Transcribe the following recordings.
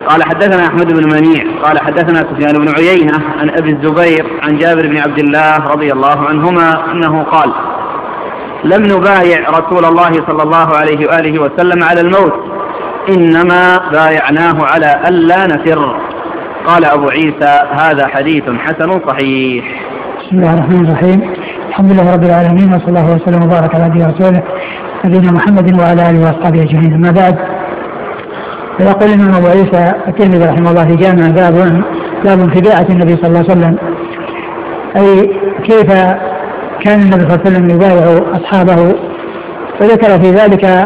قال حدثنا أحمد بن منيع قال حدثنا سفيان بن عيينة عن أبي الزبير عن جابر بن عبد الله رضي الله عنهما أنه قال لم نبايع رسول الله صلى الله عليه وآله وسلم على الموت إنما بايعناه على ألا نفر. قال أبو عيسى هذا حديث حسن صحيح. بسم الله الرحمن الرحيم. الحمد لله رب العالمين وصلى الله وسلم وبارك على نبينا ورسوله نبينا محمد وعلى آله وأصحابه أجمعين. أما بعد، فيقول الإمام أبو عيسى الترمذي رحمه الله في جامع باب في بيعة النبي صلى الله عليه وسلم، أي كيف كان النبي صلى الله عليه وسلم يبايع أصحابه، وذكر في ذلك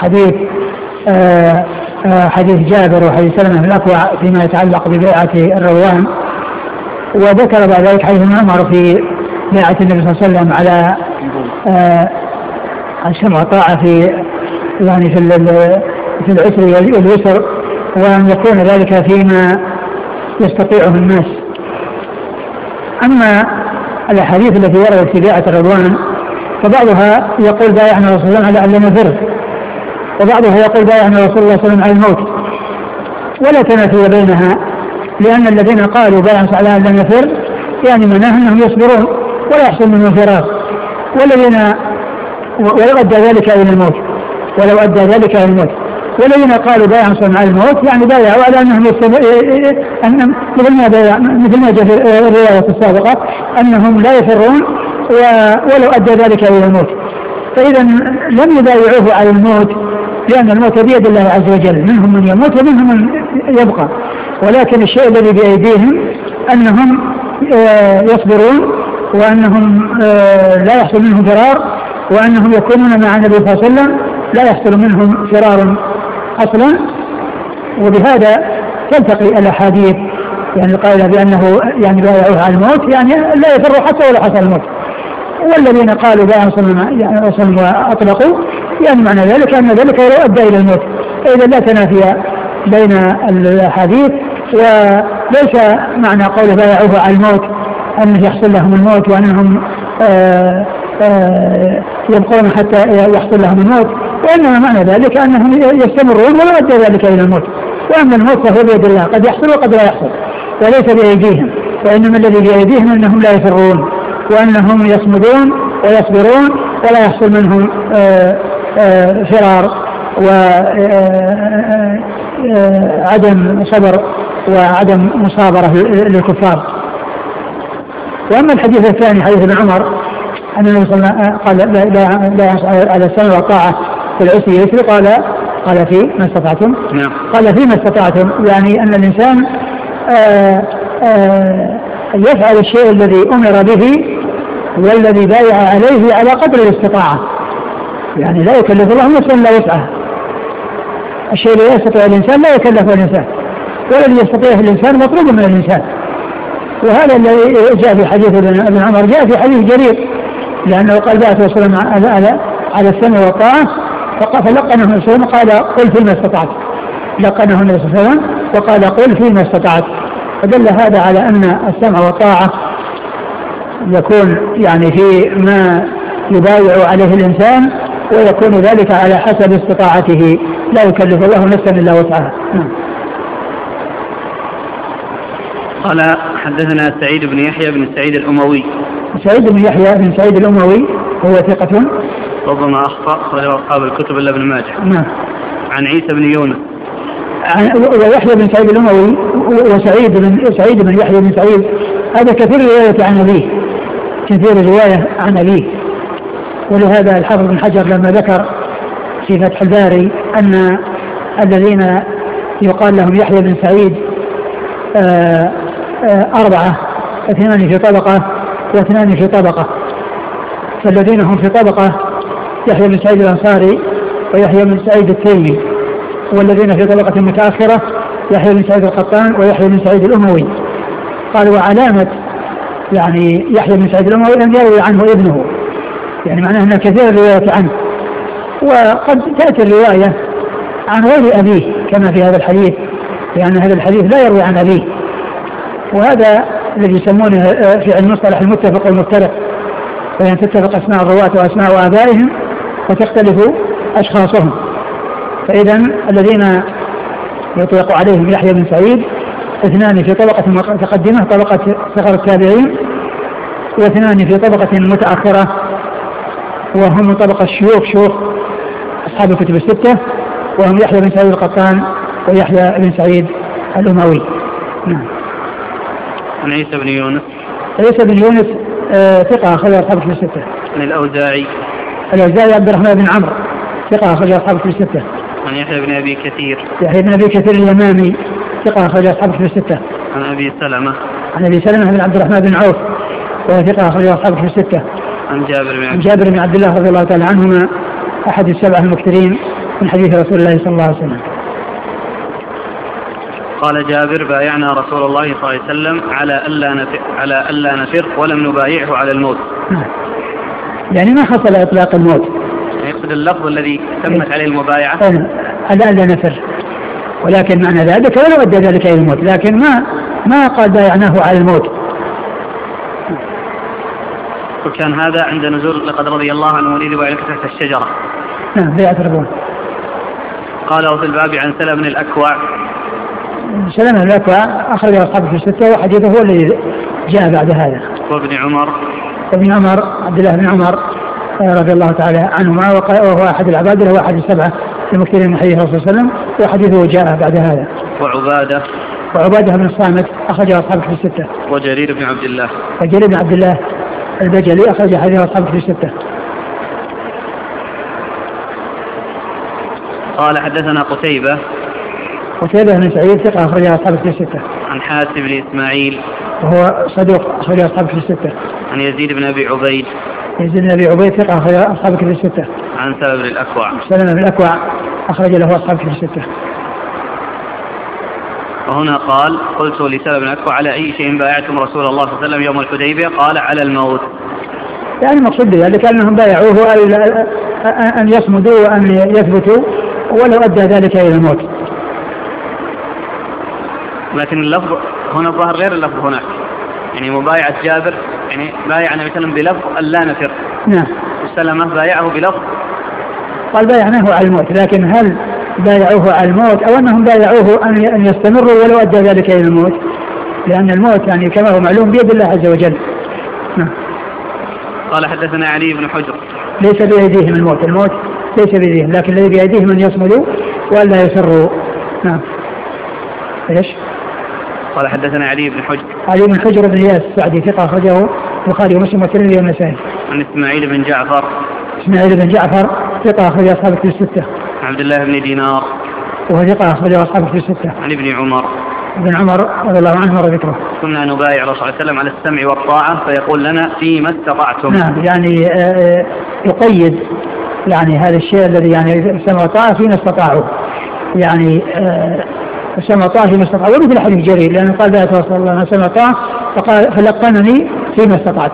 حديث جابر وحديث سلمة بن الأكوع فيما يتعلق ببيعة الروان، وذكر بعد ذلك حديث عمر في بيعة النبي صلى الله عليه وسلم على السمع والطاعة في العسر واليسر، وأن يكون ذلك فيما يستطيعه الناس. أما الأحاديث التي وردت في بيعة الرضوان فبعضها يقول بايعنا رسول الله على أن لا نفر، وبعضها يقول بايعنا رسول الله صلى الله عليه وسلم على الموت، ولا تنافي بينها، لأن الذين قالوا بايعنا على أن لا نفر يعني معناه أنهم يصبرون ولا يحصل منهم فرار، ولو أدى ذلك إلى الموت، والذين قالوا بايعوا على الموت يعني بايعوا على أنهم مثل ما جاء في الرواية السابقة أنهم لا يفرون ولو أدى ذلك إلى الموت. فإذا لم يبايعوه على الموت، لأن الموت بيد الله عز وجل، منهم من يموت ومنهم من يبقى، ولكن الشيء الذي بأيديهم أنهم يصبرون، وأنهم لا يحصل منهم فرار، وأنهم يكونون مع النبي صلى الله عليه وسلم لا يحصل منهم فرار أصلا. وبهذا تلتقي الأحاديث يعني القائلة بأنه يعني بايعوه على الموت يعني لا يفروا حتى ولا حصل الموت، والذين قالوا بايعوا صلى وأطلقوا يعني معنى ذلك أن ذلك لو أدى إلى الموت. فإذا لا تنافي بين الأحاديث، وليس معنى قول بايعوه على الموت أن يحصل لهم الموت وأنهم يبقون حتى يحصل لهم الموت، وإنما معنى ذلك أنهم يستمرون ولا أدى ذلك إلى الموت. وأما الموت فهو بيد الله، قد يحصل وقد لا يحصل، وليس بأيديهم، وإنما الذي بأيديهم أنهم لا يفرون، وأنهم يصمدون ويصبرون ولا يحصل منهم فرار وعدم صبر وعدم مصابرة للكفار. وأما الحديث الثاني حديث ابن عمر أن النبي صلى الله عليه وسلم قال لا على السمع والطاعة في العسر يسر، قال في ما استطعتم، قال في ما استطعتم، يعني أن الإنسان يفعل الشيء الذي أمر به والذي بايع عليه على قدر الاستطاعة، يعني لا يكلف الله نفسا لا وسعها. الشيء الذي يستطيع الإنسان لا يكلف الإنسان، والذي يستطيعه الإنسان مطلوب من الإنسان. وهذا الذي جاء في حديث ابن عمر جاء في حديث جرير، لأنه قال باعث رسول الله على السمع والطاعة، فلقنه النبي صلى الله عليه وسلم قال قل فيما استطعت، لقنه النبي صلى الله عليه وسلم وقال قل فيما استطعت. فدل هذا على أن السمع والطاعة يكون يعني في ما يبايع عليه الإنسان، ويكون ذلك على حسب استطاعته، لا يكلف الله نفسا إلا وسعها. قال حدثنا سعيد بن يحيى بن سعيد الأموي. سعيد بن يحيى بن سعيد الأموي هو ثقة ربما أخطأ أخرجه أصحاب الكتب إلا ابن ماجه. عن عيسى بن يونس. ويحيى بن سعيد الأموي وسعيد بن يحيى بن سعيد هذا كثير رواية عن أبيه، كثير رواية عن أبيه. ولهذا الحافظ بن حجر لما ذكر في فتح الباري أن الذين يقال لهم يحيى بن سعيد 4، 2 في طبقة و2 في طبقة، فالذين هم في طبقة يحيى بن سعيد الأنصاري ويحيى بن سعيد التيمي، والذين في طبقة متأخرة يحيى بن سعيد القطان ويحيى بن سعيد الأموي. قال وعلامة يعني يحيى بن سعيد الأموي أن يروي عنه ابنه، يعني معناه أن كثير الرواية عنه، وقد تأتي الرواية عن غير أبيه كما في هذا الحديث، لأن هذا الحديث لا يروي عن أبيه. وهذا الذي يسمونه في المصطلح المتفق والمفترق، فإن تتفق أسماء الرواة وأسماء آبائهم وتختلف أشخاصهم. فإذا الذين يطلق عليهم يحيى بن سعيد، 2 في طبقة متقدمة طبقة صغر التابعين، و2 في طبقة متأخرة وهم من طبقة شيوخ أصحاب الكتب الستة، وهم يحيى بن سعيد القطان ويحيى بن سعيد الأموي. نعم. عن عيسى بن يونس. عيسى بن يونس ثقة أخرج أصحاب الكتب الستة. عن الأوزاعي عبد الرحمن بن عمرو ثقة أخرج أصحاب الكتب الستة. عن يحيى بن أبي كثير. يحيى بن أبي كثير اليمامي ثقة أخرج أصحاب الكتب الستة. عن أبي سلمة بن عبد الرحمن بن عوف وهو ثقة أخرج أصحاب الكتب الستة. عن جابر بن عبد الله رضي الله تعالى عنهما أحد السبعة المكثرين من حديث رسول الله صلى الله عليه وسلم. قال جابر: بايعنا رسول الله صلى الله عليه وسلم على ألا نفر ولم نبايعه على الموت. يعني ما حصل إطلاق الموت، يقصد اللفظ الذي تمت عليه المبايعة على ألا نفر، ولكن معنى ذلك ولو أدى ذلك إلى الموت، لكن ما قال بايعناه على الموت. وكان هذا عند نزول لقد رضي الله عنه وليد بايعك تحت الشجرة. نعم بيعة الرضوان. قال وفي الباب عن سلمة بن الأكوع. سلمة بن الأكوع أخرج أصحابه في الستة، وحديثه هو الذي جاء بعد هذا. وابن عمر عبد الله بن عمر رضي الله تعالى عنهما، وهو أحد العباد له أحد السبعة المكثرين من حديث الرسول صلى الله عليه وسلم، وحديثه جاء بعد هذا. وعبادة بن الصامت أخرج أصحابه في الستة. وجرير بن عبد الله البجلي أخرج حديث أصحابه في الستة. قال حدثنا قتيبة بن سعيد ثقة أخرج أصحابه في الستة. عن حاتم بن إسماعيل وهو صدوق أخرج أصحابه في الستة. عن يزيد بن أبي عبيد ثقة أخرج أصحابه في الستة. عن سلمة بن الأكوع أخرج له أصحابه في الستة. وهنا قال: قلت لسلمة بن الأكوع: على أي شيء بايعتم رسول الله صلى الله عليه وسلم يوم الحديبية؟ قال: على الموت. يعني المقصود بذلك أنهم بايعوه أن يصمدوا وأن يثبتوا ولو أدى ذلك إلى الموت. لكن اللفظ هنا ظهر غير اللفظ هناك، يعني مبايعة جابر يعني بايع النبي صلى الله عليه وسلم بلفظ ألا نفر. نعم. وسلمة بايعه بلفظ قال بايعناه على الموت، لكن هل بايعوه على الموت أو أنهم بايعوه أن يستمروا ولو أدى ذلك إلى الموت؟ لأن الموت يعني كما هو معلوم بيد الله عز وجل. نعم. قال حدثنا علي بن حجر. ليس بأيديهم الموت ليس بأيديهم، لكن الذي بأيديهم أن يصمدوا وألا يسروا. نعم. ايش؟ قال حدثنا علي بن حجر بن إياس السعدي ثقة أخرجه البخاري ومسلم والترمذي والنسائي. عن إسماعيل بن جعفر ثقة أخرج أصحابه في الستة. عبد الله بن دينار وهو ثقة أخرج أصحابه في الستة. عن ابن عمر رضي الله عنه وذكره. كنا نبايع الرسول صلى الله عليه وسلم على السمع والطاعة فيقول لنا فيما استطعتم. نعم، يعني يقيد يعني هذا الشيء الذي يعني السمع والطاعة فيما استطاعوا، يعني السمع والطاعة فيما استطاعوا، ومثل حديث جرير لأنه قال لا توصل الله على السمع والطاعة فقال فلقنني فيما استطعت،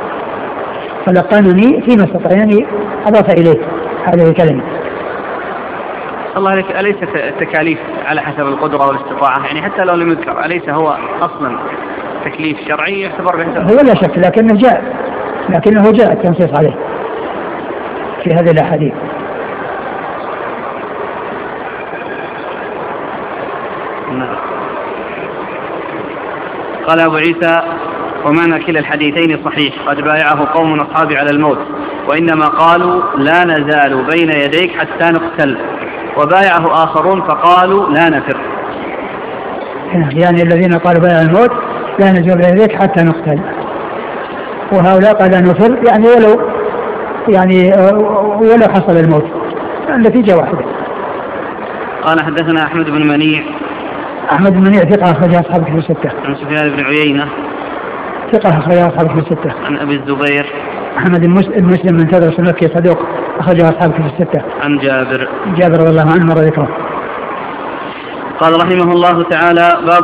يعني أضاف إليه هذه الكلمة. الله عليك، أليست التكاليف على حسب القدرة والاستطاعة؟ يعني حتى لو لم يذكر أليس هو أصلا تكليف شرعي يعتبر بحسب؟ هو لا شك، لكنه جاء التنصيص عليه في هذه الأحاديث. قال أبو عيسى: ومعنى كلا الحديثين صحيح، قد بايعه قوم أصحابي على الموت، وإنما قالوا لا نزال بين يديك حتى نقتل، وبايعه آخرون فقالوا لا نفر. يعني الذين قالوا بايع الموت لا نزال بين يديك حتى نقتل، وهؤلاء قال لا نفر يعني ولو حصل الموت، النتيجة واحدة. قال حدثنا أحمد بن منيع ثقة أخرج أصحابه في الستة. عن سفيان بن عيينة ثقة أخرج أصحابه في الستة. عن أبي الزبير أحمد بن مسلم من تدرس المكي صدوق أخرج أصحابه في الستة. عن جابر رضي الله عنه وذكره. قال رحمه الله تعالى: باب